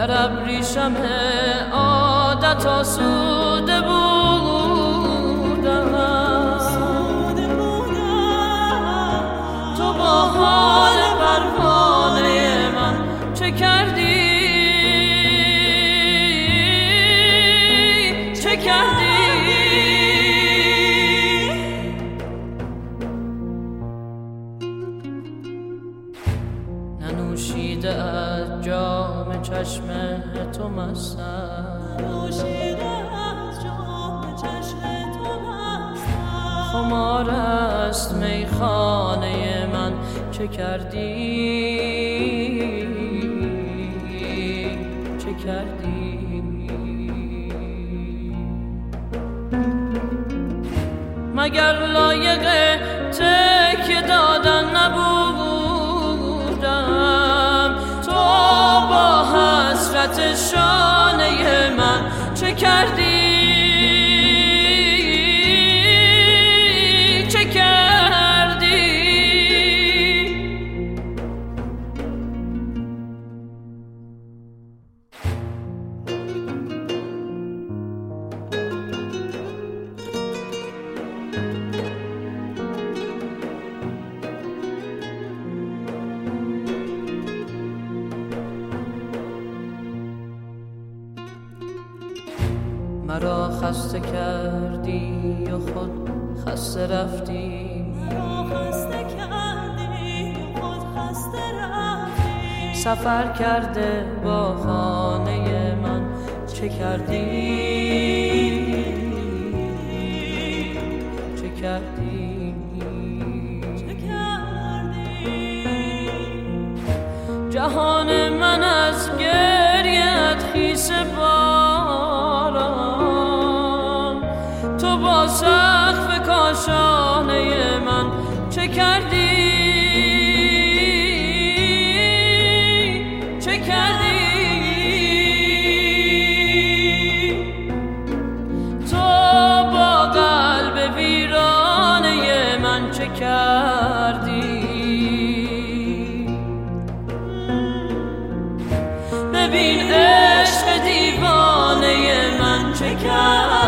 در ابریشم عادت آسوده بودم، تو با حال پروانه من چه کردی؟ چه کردی؟ ننوشیده از جام چشم تو مستم، خمار است میخانه من چه کردی؟ چه کردی؟ مگر لایق تکیه دادن نبودم؟ تو با حسرت شانه من چه کردی؟ چه کردی؟ مرا خسته کردی و خود خسته رفتی، سفر کرده با خانه من چه کردی؟ چه کردی؟ جهان من از گریت خیس باران، تو با سقف کاشانه من چه کردی؟ چه کردی؟ تو با قلب ویرانه من چه کردی؟ ببین عشق دیوانه من چه کردی؟